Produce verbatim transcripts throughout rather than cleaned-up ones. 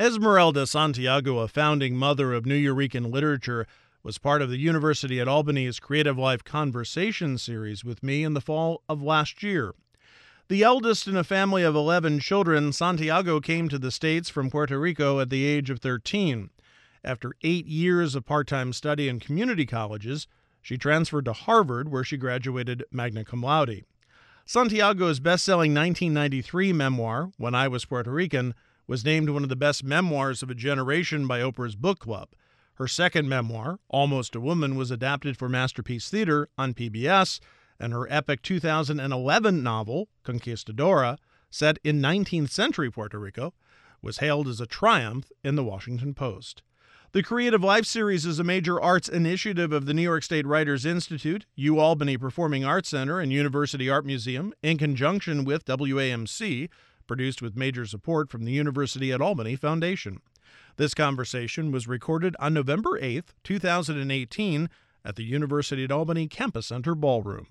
Esmeralda Santiago, a founding mother of Nuyorican literature, was part of the University at Albany's Creative Life Conversation series with me in the fall of last year. The eldest in a family of eleven children, Santiago came to the States from Puerto Rico at the age of thirteen. After eight years of part-time study in community colleges, she transferred to Harvard, where she graduated magna cum laude. Santiago's best-selling nineteen ninety-three memoir, When I Was Puerto Rican, was named one of the best memoirs of a generation by Oprah's Book Club. Her second memoir, Almost a Woman, was adapted for Masterpiece Theater on P B S, and her epic two thousand eleven novel, Conquistadora, set in nineteenth century Puerto Rico, was hailed as a triumph in the Washington Post. The Creative Life series is a major arts initiative of the New York State Writers Institute, UAlbany Performing Arts Center, and University Art Museum, in conjunction with W A M C, produced with major support from the University at Albany Foundation. This conversation was recorded on November eighth, two thousand eighteen, at the University at Albany Campus Center Ballroom.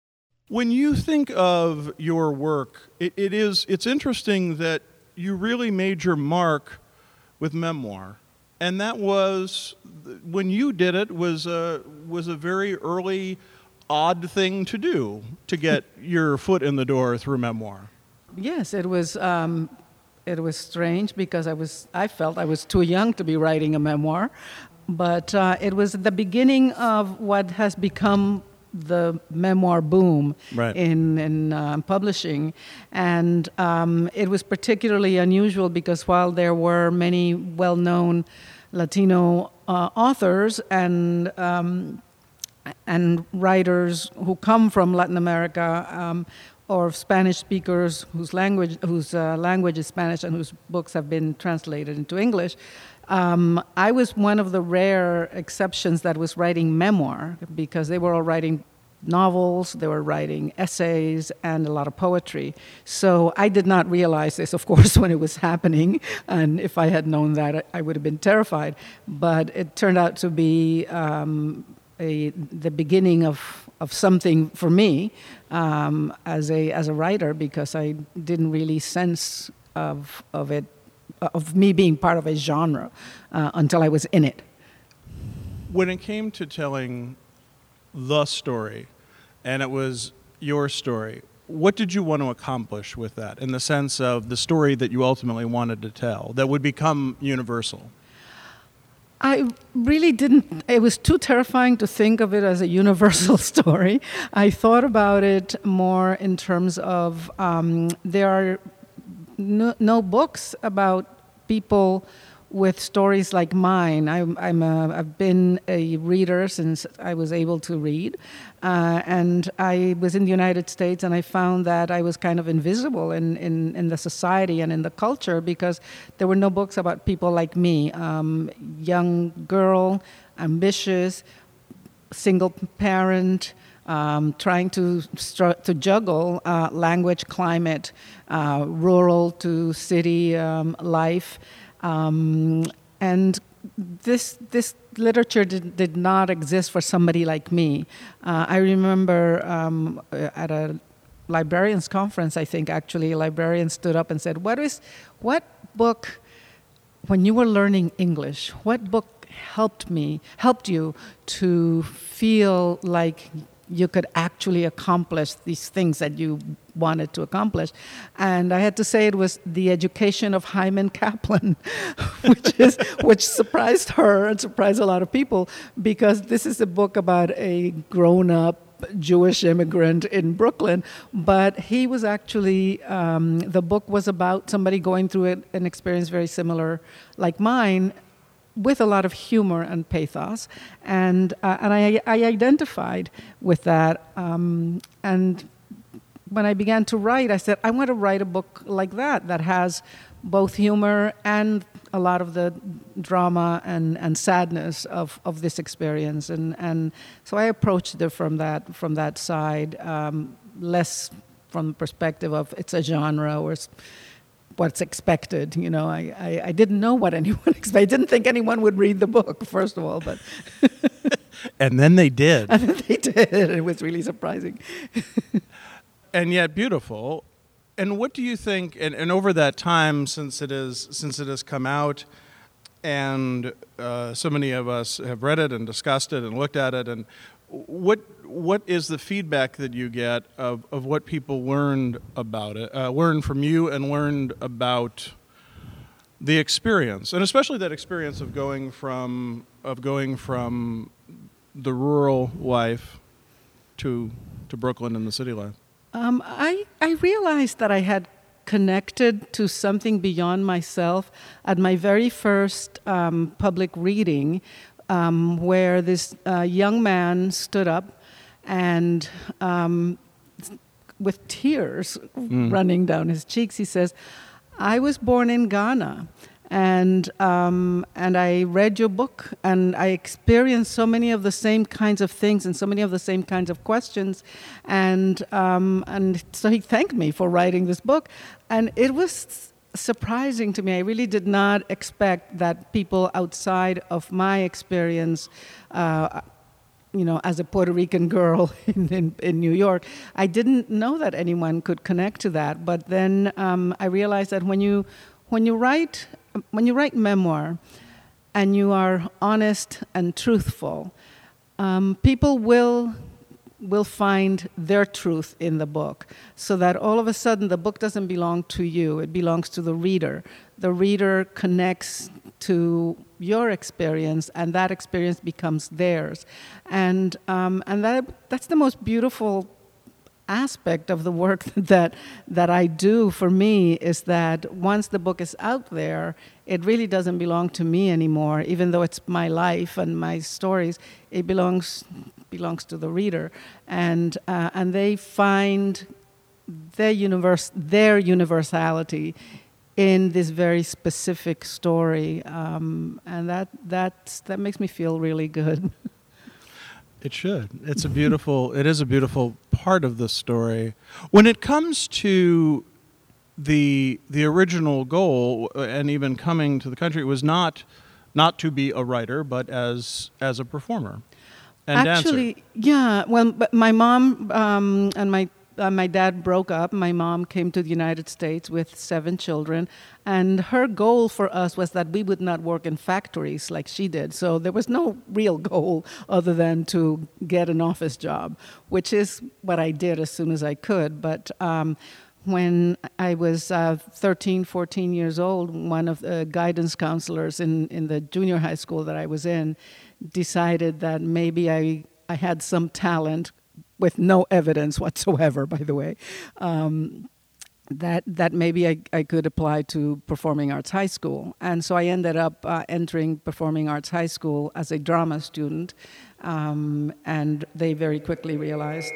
When you think of your work, it, it is it's interesting that you really made your mark with memoir, and that was when you did it was a was a very early, odd thing to do to get your foot in the door through memoir. Yes, it was. Um, it was strange because I was. I felt I was too young to be writing a memoir, but uh, it was the beginning of what has become the memoir boom right. in in uh, publishing, and um, it was particularly unusual because while there were many well-known Latino uh, authors and um, and writers who come from Latin America. Um, or Spanish speakers whose language whose uh, language is Spanish and whose books have been translated into English. Um, I was one of the rare exceptions that was writing memoir because they were all writing novels, they were writing essays, and a lot of poetry. So I did not realize this, of course, when it was happening, and if I had known that, I would have been terrified. But it turned out to be um, a, the beginning of of something for me um, as a as a writer, because I didn't really sense of of it of me being part of a genre uh, until I was in it. When it came to telling the story, and it was your story, what did you want to accomplish with that, in the sense of the story that you ultimately wanted to tell that would become universal? I really didn't, it was too terrifying to think of it as a universal story. I thought about it more in terms of um, there are no, no books about people with stories like mine. I, I'm a, I've been a reader since I was able to read, uh, and I was in the United States, and I found that I was kind of invisible in, in, in the society and in the culture because there were no books about people like me, um, young girl, ambitious, single parent, um, trying to str- to juggle uh, language, climate, uh, rural to city um, life. Um, and this this literature did, did not exist for somebody like me. Uh, I remember um, at a librarians conference, I think actually, a librarian stood up and said, "What is what book, when you were learning English, what book helped me helped you to feel like you could actually accomplish these things that you wanted to accomplish?" And I had to say it was The Education of Hyman Kaplan, which is which surprised her and surprised a lot of people, because this is a book about a grown-up Jewish immigrant in Brooklyn, but he was actually, um, the book was about somebody going through it, an experience very similar like mine, with a lot of humor and pathos, and uh, and I, I identified with that. Um, and when I began to write, I said, I want to write a book like that, that has both humor and a lot of the drama and, and sadness of, of this experience. And, and so I approached it from that from that side, um, less from the perspective of it's a genre or it's what's expected. You know, I, I, I didn't know what anyone expected. I didn't think anyone would read the book, first of all, but and then they did. And then they did. It was really surprising. And yet beautiful. And what do you think, and, and over that time since it is since it has come out, and uh, so many of us have read it and discussed it and looked at it, and what what is the feedback that you get of, of what people learned about it, uh, learned from you and learned about the experience, and especially that experience of going from of going from the rural life to to Brooklyn and the city life? Um, I I realized that I had connected to something beyond myself at my very first um, public reading, um, where this uh, young man stood up and, um, with tears mm. running down his cheeks, he says, "I was born in Ghana. And um, and I read your book, and I experienced so many of the same kinds of things and so many of the same kinds of questions, and um, and so he thanked me for writing this book, and it was surprising to me. I really did not expect that people outside of my experience, uh, you know, as a Puerto Rican girl in, in, in New York, I didn't know that anyone could connect to that. But then um, I realized that when you when you write When you write memoir and you are honest and truthful, um, people will will find their truth in the book, so that all of a sudden the book doesn't belong to you, it belongs to the reader. The reader connects to your experience, and that experience becomes theirs. And um, and that that's the most beautiful aspect of the work that that I do for me, is that once the book is out there, it really doesn't belong to me anymore. Even though it's my life and my stories, it belongs belongs to the reader, and uh, and they find their universe their universality in this very specific story, um, and that that's that makes me feel really good. It should. It's a beautiful, it is a beautiful part of the story. When it comes to the the original goal, and even coming to the country, it was not not to be a writer, but as as a performer and Actually, dancer. yeah. Well, but my mom um, and my uh, my dad broke up. My mom came to the United States with seven children, and her goal for us was that we would not work in factories like she did. So there was no real goal other than to get an office job, which is what I did as soon as I could. But um, when I was uh, thirteen, fourteen years old, one of the guidance counselors in, in the junior high school that I was in decided that maybe I, I had some talent, with no evidence whatsoever, by the way, um, that that maybe I, I could apply to Performing Arts High School. And so I ended up uh, entering Performing Arts High School as a drama student, um, and they very quickly realized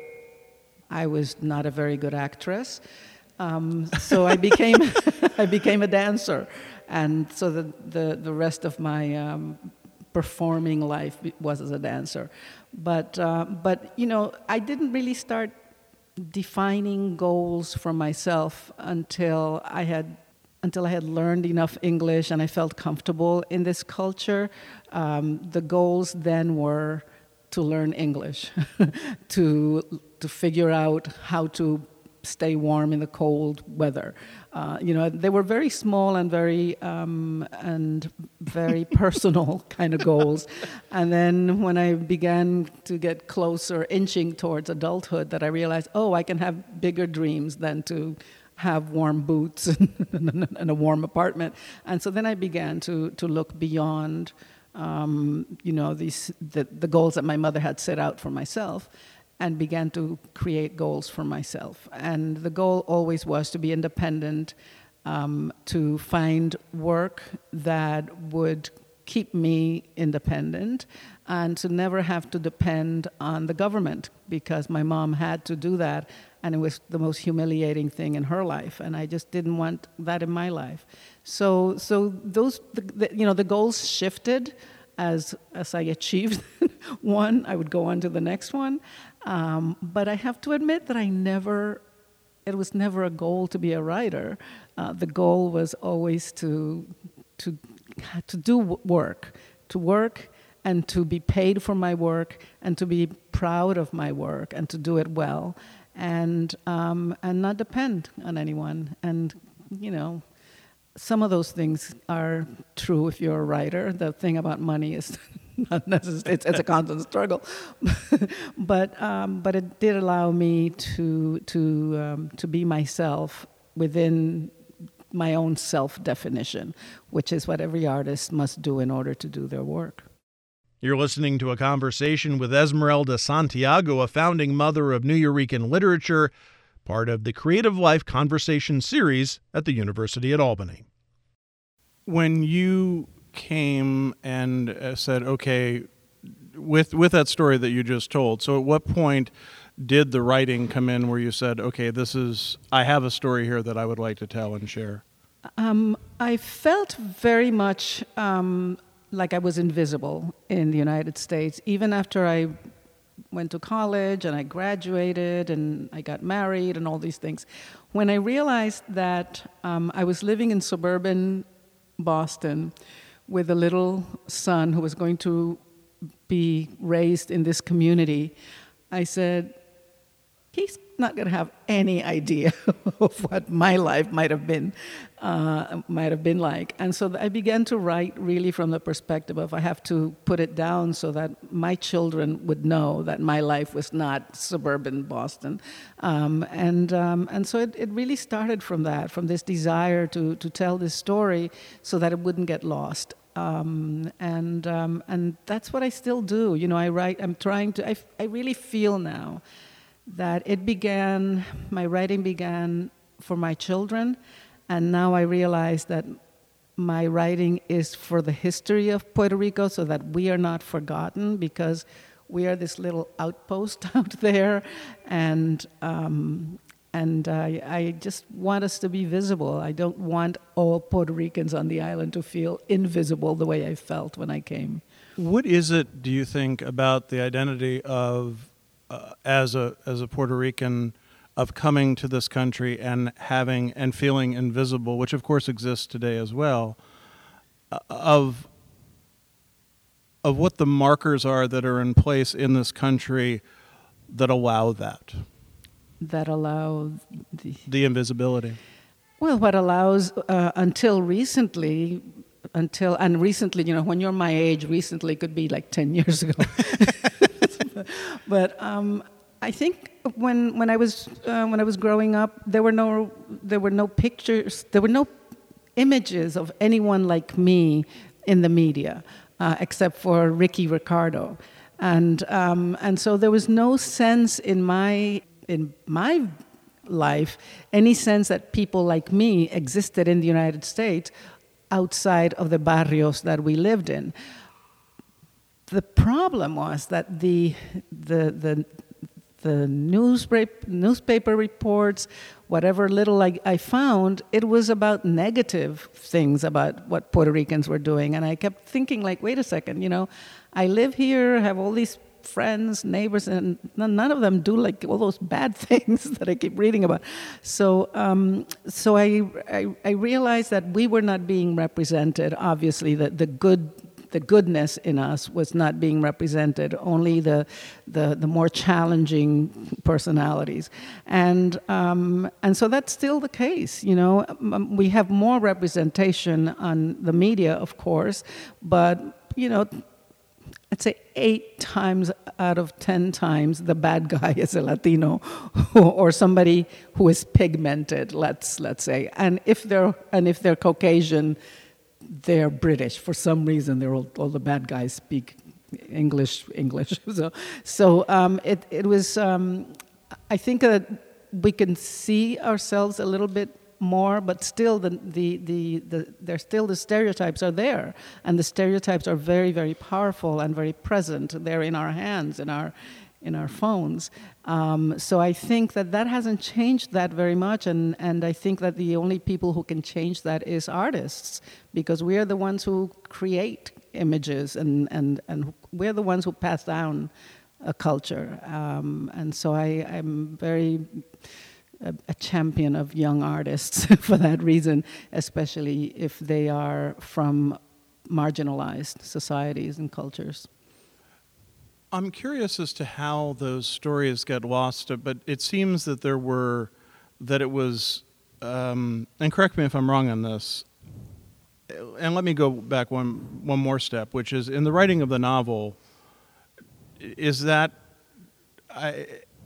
I was not a very good actress. Um, so I became I became a dancer, and so the the, the rest of my um, performing life was as a dancer. But uh, but you know, I didn't really start defining goals for myself until I had until I had learned enough English and I felt comfortable in this culture. Um, the goals then were to learn English, to to figure out how to stay warm in the cold weather. Uh, you know, they were very small and very um, and very personal kind of goals. And then when I began to get closer, inching towards adulthood, that I realized, oh, I can have bigger dreams than to have warm boots and, and a warm apartment. And so then I began to to look beyond, um, you know, these the, the goals that my mother had set out for myself, and began to create goals for myself. And the goal always was to be independent, um, to find work that would keep me independent, and to never have to depend on the government, because my mom had to do that, and it was the most humiliating thing in her life, and I just didn't want that in my life. So, so those, the, the, you know, the goals shifted as as I achieved one. I would go on to the next one. Um, but I have to admit that I never, it was never a goal to be a writer. Uh, the goal was always to, to, to do work, to work and to be paid for my work and to be proud of my work and to do it well. and um, and not depend on anyone. And you know, some of those things are true if you're a writer. The thing about money is not necessarily, it's, it's a constant struggle. but um, but it did allow me to to um, to be myself within my own self-definition, which is what every artist must do in order to do their work. You're listening to a conversation with Esmeralda Santiago, a founding mother of Nuyorican literature, part of the Creative Life Conversation series at the University at Albany. When you came and uh, said, okay, with with that story that you just told, so at what point did the writing come in where you said, okay, this is, I have a story here that I would like to tell and share? Um, I felt very much um, like I was invisible in the United States, even after I went to college and I graduated and I got married and all these things. When I realized that um, I was living in suburban Boston with a little son who was going to be raised in this community, I said, he's not going to have any idea of what my life might have been, uh, might have been like. And so I began to write really from the perspective of I have to put it down so that my children would know that my life was not suburban Boston. Um, and um, and so it, it really started from that, from this desire to to tell this story so that it wouldn't get lost. Um, and um, and that's what I still do. You know, I write. I'm trying to. I, I really feel now that it began. My writing began for my children, and now I realize that my writing is for the history of Puerto Rico, so that we are not forgotten, because we are this little outpost out there, and. Um, And I, I just want us to be visible. I don't want all Puerto Ricans on the island to feel invisible the way I felt when I came. What is it, do you think, about the identity of, uh, as a as a Puerto Rican, of coming to this country and having and feeling invisible, which of course exists today as well, uh, of of what the markers are that are in place in this country that allow that? That allow the, the invisibility. Well, what allows uh, until recently, until and recently, you know, when you're my age, recently could be like ten years ago. But um, I think when when I was uh, when I was growing up, there were no there were no pictures, there were no images of anyone like me in the media, uh, except for Ricky Ricardo, and um, and so there was no sense in my in my life, any sense that people like me existed in the United States outside of the barrios that we lived in. The problem was that the the the the newspaper newspaper reports, whatever little I, I found, it was about negative things about what Puerto Ricans were doing, and I kept thinking, like, wait a second, you know, I live here, have all these friends, neighbors, and none of them do like all those bad things that I keep reading about. So, um, so I, I, I realized that we were not being represented. Obviously, that the good, the goodness in us was not being represented. Only the, the, the more challenging personalities, and um, and so that's still the case. You know, um, we have more representation on the media, of course, but you know. I'd say eight times out of ten times the bad guy is a Latino or somebody who is pigmented, let's let's say. And if they're and if they're Caucasian, they're British. For some reason, they're all, all the bad guys speak English English. So so um, it it was. Um, I think that we can see ourselves a little bit more, but still the, the, the, the there's still the stereotypes are there, and the stereotypes are very, very powerful and very present. They're in our hands, in our in our phones. Um, so I think that that hasn't changed that very much, and, and I think that the only people who can change that is artists, because we are the ones who create images, and, and, and we're the ones who pass down a culture. Um, and so I, I'm very... A, a champion of young artists for that reason, especially if they are from marginalized societies and cultures. I'm curious as to how those stories get lost, but it seems that there were, that it was, um, and correct me if I'm wrong on this, and let me go back one one more step, which is in the writing of the novel, is that, I,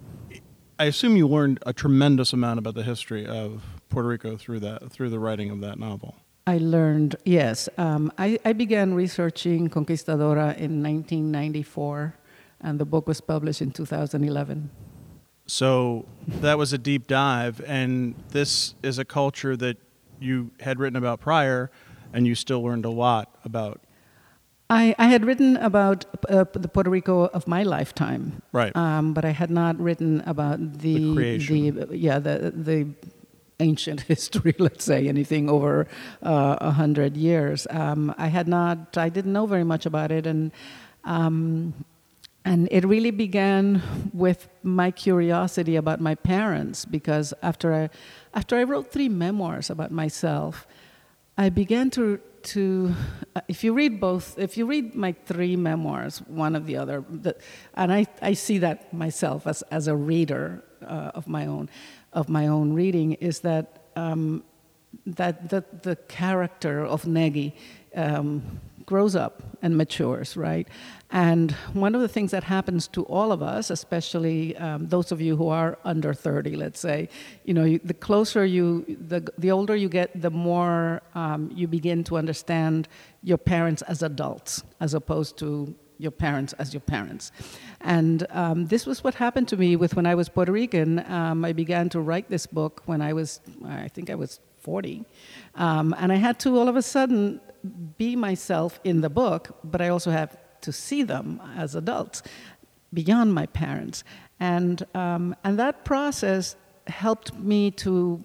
I assume you learned a tremendous amount about the history of Puerto Rico through that, through the writing of that novel. I learned, yes. Um, I, I began researching Conquistadora in nineteen ninety-four, and the book was published in two thousand eleven. So that was a deep dive, and this is a culture that you had written about prior, and you still learned a lot about. I, I had written about uh, the Puerto Rico of my lifetime, Right. Um, but I had not written about the, The creation. the yeah the the ancient history. Let's say anything over uh, a hundred years. Um, I had not. I didn't know very much about it, and um, and it really began with my curiosity about my parents, because after I after I wrote three memoirs about myself, I began to. To, uh, if you read both, if you read my three memoirs, one of the other, the, and I, I see that myself as, as a reader uh, of my own, of my own reading, is that um, that that the character of Negi um, grows up and matures, right? And one of the things that happens to all of us, especially um, those of you who are under thirty, let's say, you know, you, the closer you, the the older you get, the more um, you begin to understand your parents as adults, as opposed to your parents as your parents. And um, this was what happened to me with when I was Puerto Rican. Um, I began to write this book when I was, I think I was forty. Um, and I had to all of a sudden be myself in the book, but I also have to see them as adults beyond my parents. And um, and that process helped me to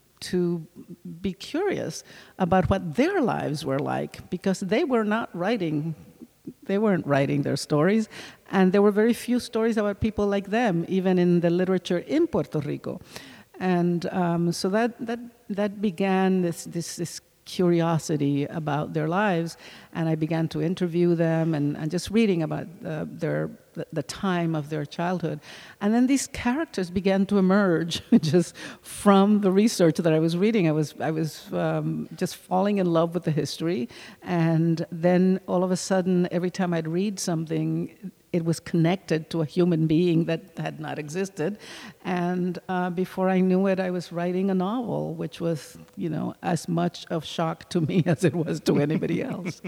to be curious about what their lives were like, because they were not writing They weren't writing their stories, and there were very few stories about people like them, even in the literature in Puerto Rico. And um, so that that that began this this this curiosity about their lives, and I began to interview them and, and just reading about uh, their the, the time of their childhood. And then these characters began to emerge just from the research that I was reading. I was I was um, just falling in love with the history, and then all of a sudden, every time I'd read something, it was connected to a human being that had not existed. And uh, before I knew it, I was writing a novel, which was, you know, as much of shock to me as it was to anybody else.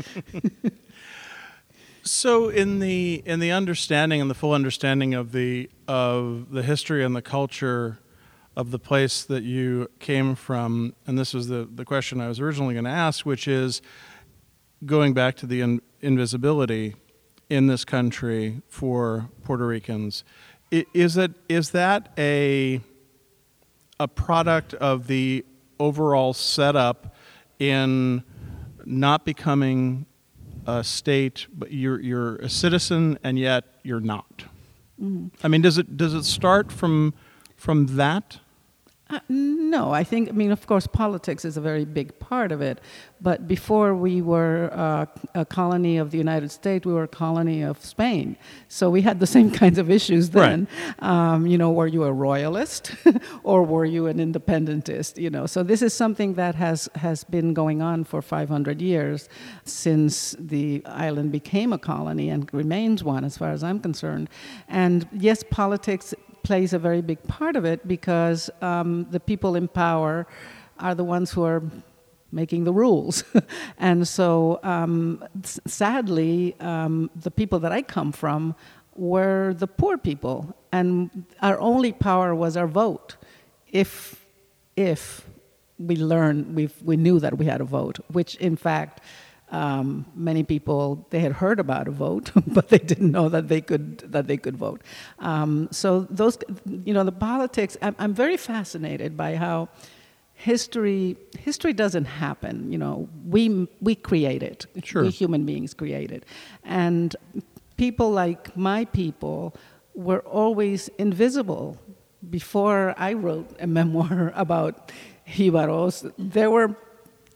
So in the in the understanding and the full understanding of the of the history and the culture of the place that you came from, and this was the, the question I was originally going to ask, which is going back to the in, invisibility in this country for Puerto Ricans, is it is that a a product of the overall setup in not becoming a state, but you're you're a citizen and yet you're not? Mm-hmm. I mean, does it does it start from from that? Uh, no, I think, I mean, of course, politics is a very big part of it. But before we were uh, a colony of the United States, we were a colony of Spain. So we had the same kinds of issues then. Right. Um, you know, were you a royalist or were you an independentist? You know, so this is something that has, has been going on for five hundred years since the island became a colony and remains one, as far as I'm concerned. And yes, politics plays a very big part of it, because um, the people in power are the ones who are making the rules. And so um, s- sadly, um, the people that I come from were the poor people, and our only power was our vote. If if we learned, we we knew that we had a vote, which in fact, Um, many people, they had heard about a vote, but they didn't know that they could that they could vote. Um, so those, you know, the politics. I'm, I'm very fascinated by how history history doesn't happen. You know, we we create it. Sure. We human beings create it, and people like my people were always invisible. Before I wrote a memoir about Jibaros, there were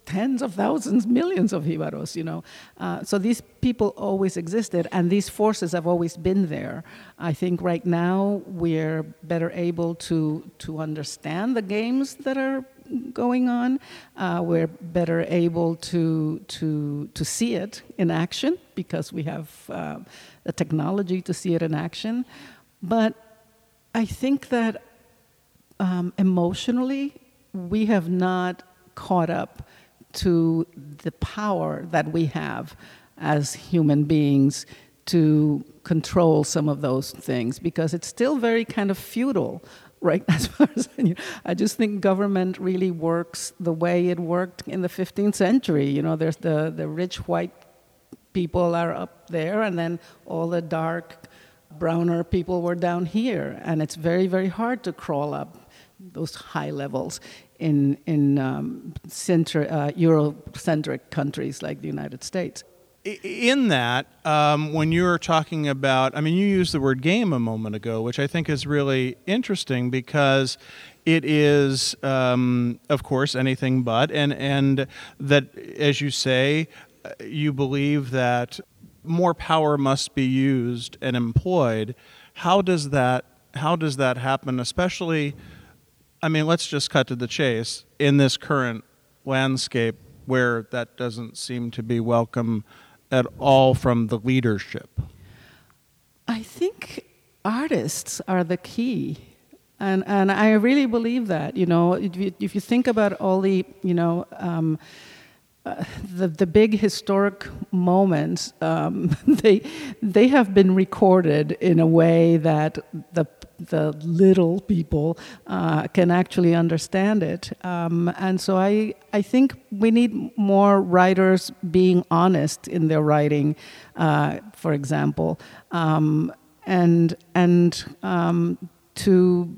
tens of thousands, millions of jibaros, you know. Uh, so these people always existed, and these forces have always been there. I think right now we're better able to to understand the games that are going on. Uh, we're better able to to to see it in action because we have uh, the technology to see it in action. But I think that um, emotionally we have not caught up to the power that we have as human beings to control some of those things, because it's still very kind of feudal, right? As far as I, I just think government really works the way it worked in the fifteenth century. You know, there's the, the rich white people are up there, and then all the dark browner people were down here, and it's very, very hard to crawl up those high levels in in um, center, uh, Eurocentric countries like the United States. In that, um, when you were talking about, I mean, you used the word game a moment ago, which I think is really interesting because it is, um, of course, anything but, and and that, as you say, you believe that more power must be used and employed. How does that how does that happen? Especially, I mean, let's just cut to the chase in this current landscape where that doesn't seem to be welcome at all from the leadership. I think artists are the key. And and I really believe that, you know, if you, if you think about all the, you know, um, uh, the the big historic moments, um, they they have been recorded in a way that the the little people uh, can actually understand it. Um, and so I I think we need more writers being honest in their writing, uh, for example, um, and and um, to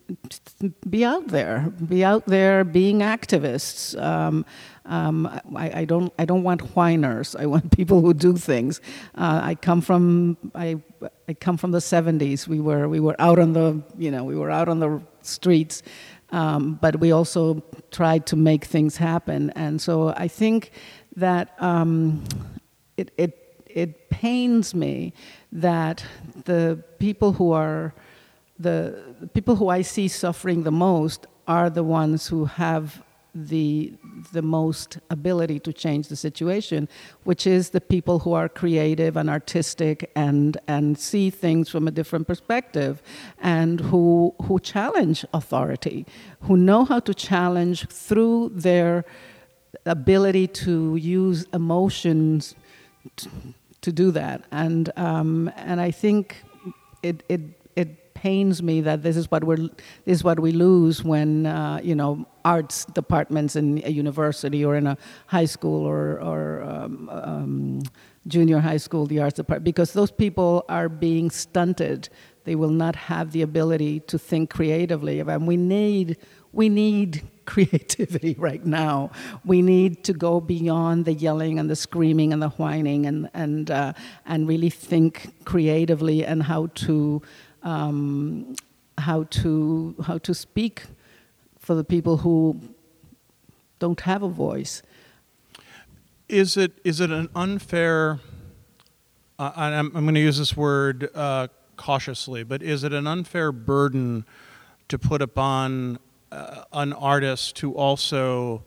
be out there, be out there being activists. Um, um, I, I don't I don't want whiners. I want people who do things. Uh, I come from I I come from the seventies. We were we were out on the you know we were out on the streets, um, but we also tried to make things happen. And so I think that um, it it it pains me that the people who are The people who I see suffering the most are the ones who have the the most ability to change the situation, which is the people who are creative and artistic and and see things from a different perspective, and who who challenge authority, who know how to challenge through their ability to use emotions to, to do that. And um, and I think it it it. pains me that this is what we're this is what we lose when uh, you know arts departments in a university or in a high school or or um, um, junior high school, the arts department, because those people are being stunted. They will not have the ability to think creatively, and we need we need creativity right now. We need to go beyond the yelling and the screaming and the whining, and and uh, and really think creatively and how to. Um, how to how to speak for the people who don't have a voice. Is it is it an unfair? Uh, I'm, I'm going to use this word uh, cautiously, but is it an unfair burden to put upon uh, an artist to also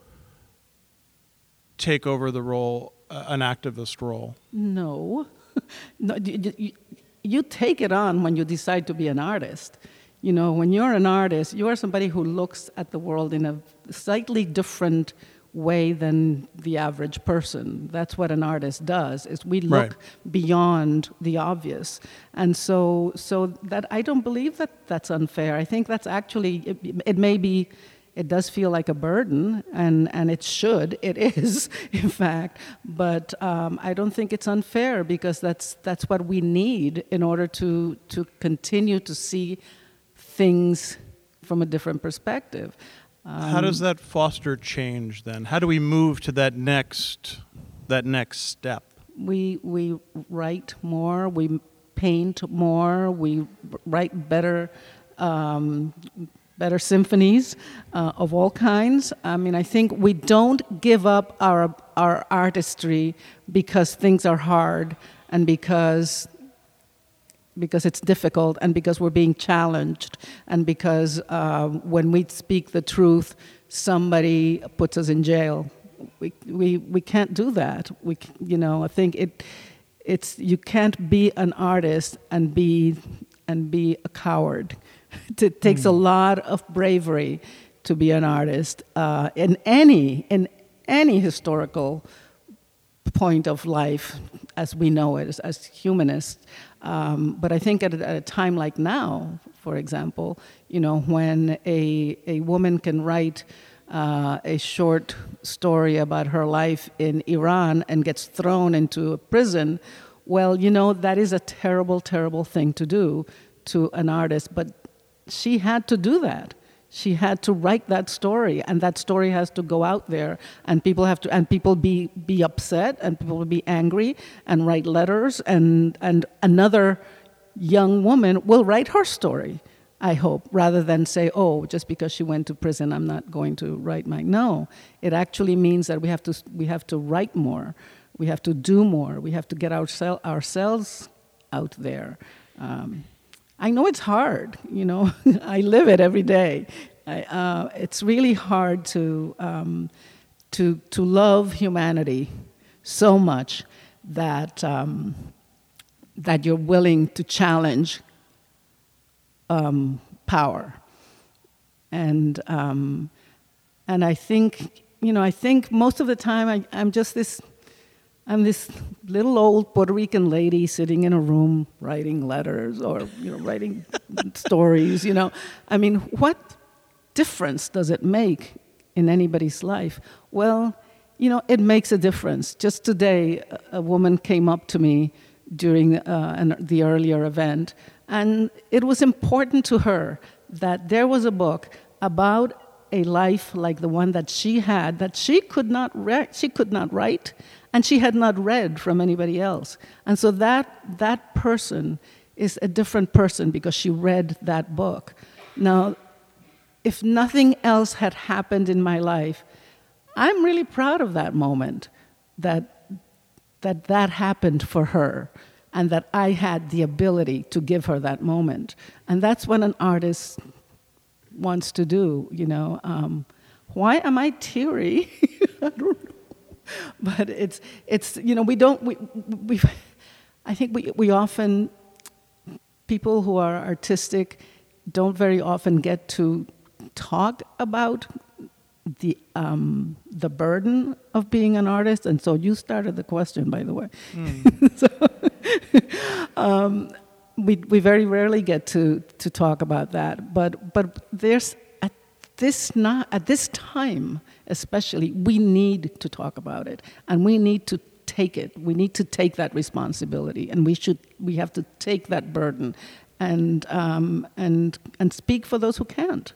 take over the role, uh, an activist role? No, no. You, you, You take it on when you decide to be an artist. You know, when you're an artist, you are somebody who looks at the world in a slightly different way than the average person. That's what an artist does, is we look right. beyond the obvious. And so so that I don't believe that that's unfair. I think that's actually, it, it may be, it does feel like a burden, and, and it should, it is, in fact, but um, I don't think it's unfair, because that's that's what we need in order to to continue to see things from a different perspective. Um, How does that foster change then? How do we move to that next that next step? We we write more, we paint more, we write better um, better symphonies uh, of all kinds. I mean, I think we don't give up our our artistry because things are hard and because because it's difficult and because we're being challenged and because uh, when we speak the truth, somebody puts us in jail. We we we can't do that. We you know I think it it's you can't be an artist and be and be a coward. It takes mm. a lot of bravery to be an artist uh, in any in any historical point of life as we know it as, as humanists. Um, but I think at a, at a time like now, for example, you know, when a a woman can write uh, a short story about her life in Iran and gets thrown into a prison, well, you know, that is a terrible, terrible thing to do to an artist. But she had to do that. She had to write that story, and that story has to go out there, and people have to, and people be be upset, and people will be angry, and write letters, and and another young woman will write her story, I hope, rather than say, oh, just because she went to prison, I'm not going to write mine. No, it actually means that we have to we have to write more, we have to do more, we have to get oursel- ourselves out there. Um, I know it's hard, you know. I live it every day. I, uh, it's really hard to um, to to love humanity so much that um, that you're willing to challenge um, power. And um, and I think, you know, I think most of the time I, I'm just this. I'm this little old Puerto Rican lady sitting in a room writing letters or, you know, writing stories, you know. I mean, what difference does it make in anybody's life? Well, you know, it makes a difference. Just today, a woman came up to me during uh, an, the earlier event, and it was important to her that there was a book about a life like the one that she had, that she could not re- she could not write, and she had not read from anybody else. And so that that person is a different person because she read that book. Now, if nothing else had happened in my life, I'm really proud of that moment, that that that happened for her, and that I had the ability to give her that moment. And that's what an artist wants to do, you know. Um, why am I teary? I don't know. But it's it's you know we don't we we I think we we often people who are artistic don't very often get to talk about the um, the burden of being an artist, and so you started the question, by the way. Mm. so, um, we we very rarely get to to talk about that, but but there's at this not at this time. Especially, we need to talk about it, and we need to take it. We need to take that responsibility, and we should. We have to take that burden, and um, and and speak for those who can't.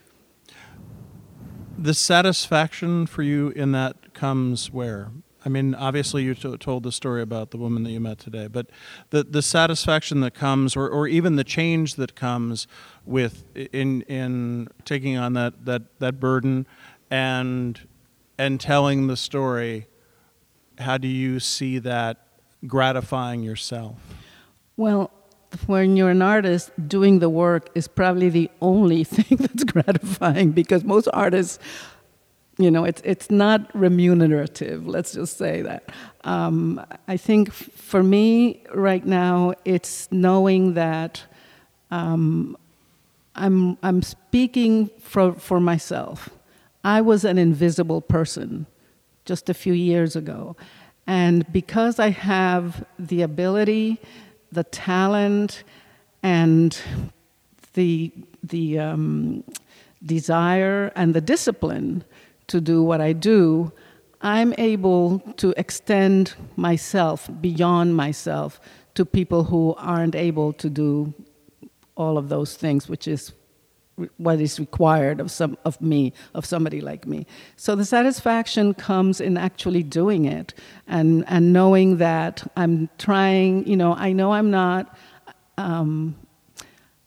The satisfaction for you in that comes where? I mean, obviously you t- told the story about the woman that you met today, but the the satisfaction that comes, or, or even the change that comes with in in taking on that that that burden. And and telling the story, how do you see that gratifying yourself? Well, when you're an artist, doing the work is probably the only thing that's gratifying, because most artists, you know, it's it's not remunerative. Let's just say that. Um, I think f- for me right now, it's knowing that um, I'm I'm speaking for for myself. I was an invisible person just a few years ago. And because I have the ability, the talent, and the, the um, desire and the discipline to do what I do, I'm able to extend myself beyond myself to people who aren't able to do all of those things, which is what is required of some of me, of somebody like me. So the satisfaction comes in actually doing it, and and knowing that I'm trying. You know, I know I'm not. Um,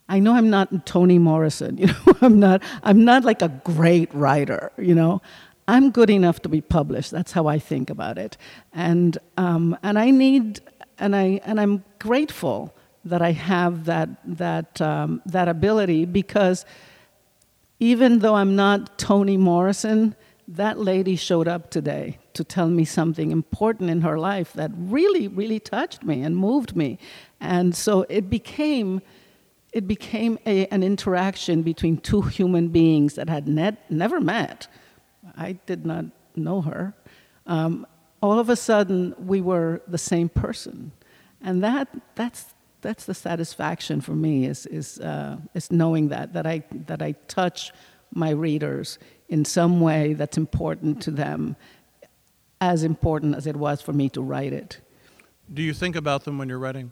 I know I'm not Toni Morrison, you know, I'm not, I'm not like a great writer, you know. I'm good enough to be published. That's how I think about it. And, um, and I need, and, I, and I'm grateful that I have that, that, um, that ability, because even though I'm not Toni Morrison, that lady showed up today to tell me something important in her life that really, really touched me and moved me. And so it became, it became a, an interaction between two human beings that had net, never met. I did not know her. Um, all of a sudden, we were the same person. And that, that's, that's the satisfaction for me, is, is, uh, is knowing that, that I, that I touch my readers in some way that's important to them, as important as it was for me to write it. Do you think about them when you're writing?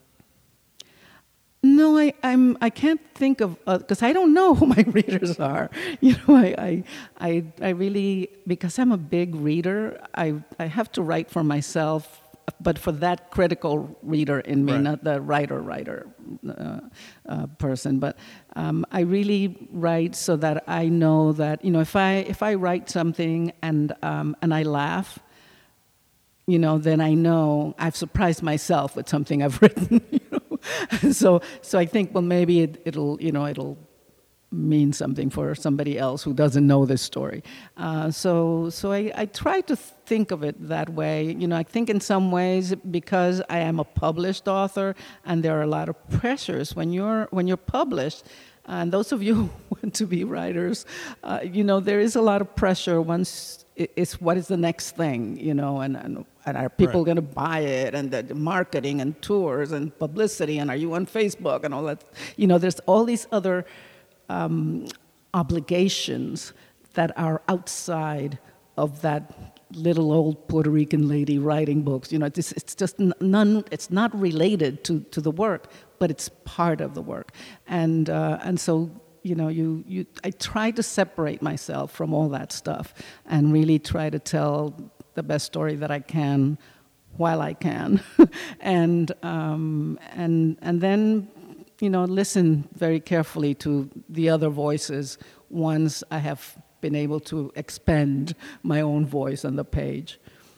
No, I, I'm. I can't think of, because uh, I don't know who my readers are. You know, I, I, I, I really, because I'm a big reader, I, I have to write for myself, but for that critical reader in me, right. not the writer, writer uh, uh, person. But um, I really write so that I know that, you know, if I if I write something and um, and I laugh, you know, then I know I've surprised myself with something I've written. You know? so so I think, well, maybe it, it'll you know it'll mean something for somebody else who doesn't know this story. Uh, so so I, I try to think of it that way. You know, I think in some ways, because I am a published author, and there are a lot of pressures when you're when you're published. And those of you who want to be writers, uh, you know, there is a lot of pressure once it's what is the next thing, you know, and, and, and are people right. going to buy it, and the, the marketing and tours and publicity, and are you on Facebook and all that? You know, there's all these other um, obligations that are outside of that little old Puerto Rican lady writing books. You know, it's, it's just none, it's not related to, to the work, but it's part of the work. And uh, and so, you know, you, you I try to separate myself from all that stuff and really try to tell the best story that I can while I can. and um, and and then, you know, listen very carefully to the other voices once I have been able to expend my own voice on the page.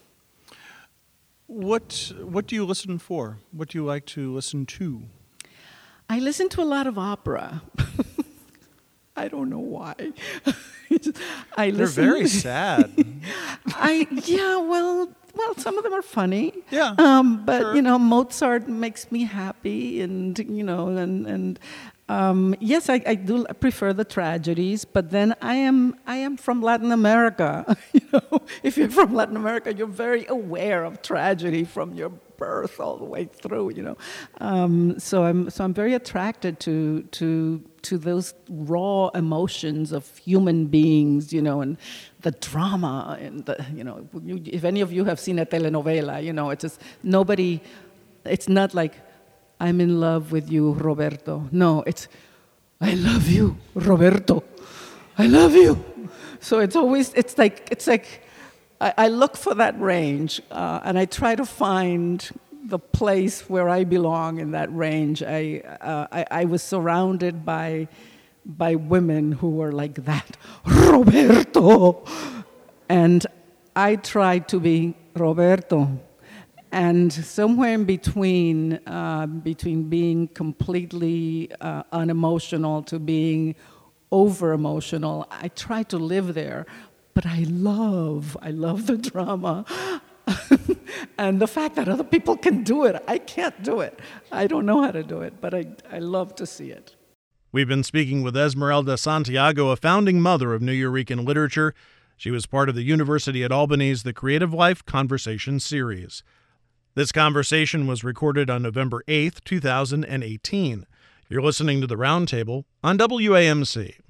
What what do you listen for? What do you like to listen to? I listen to a lot of opera. I don't know why. I They're listen, very sad. I yeah, well, well, some of them are funny. Yeah, um, but sure. you know, Mozart makes me happy, and you know, and and um, yes, I, I do prefer the tragedies. But then I am I am from Latin America. You know, if you're from Latin America, you're very aware of tragedy from your birth all the way through. You know, um, so I'm so I'm very attracted to to. to those raw emotions of human beings, you know, and the drama, and the, you know, you, if any of you have seen a telenovela, you know, it's just nobody, it's not like, I'm in love with you, Roberto. No, it's, I love you, Roberto. I love you. So it's always, it's like, it's like, I, I look for that range, uh, and I try to find the place where I belong in that range. I, uh, I I was surrounded by by women who were like that, Roberto, and I tried to be Roberto, and somewhere in between, uh, between being completely uh, unemotional to being over emotional, I tried to live there. But I love, I love the drama. And the fact that other people can do it, I can't do it. I don't know how to do it, but I, I love to see it. We've been speaking with Esmeralda Santiago, a founding mother of Nuyorican literature. She was part of the University at Albany's The Creative Life Conversation series. This conversation was recorded on November eighth, two thousand eighteen. You're listening to The Roundtable on W A M C.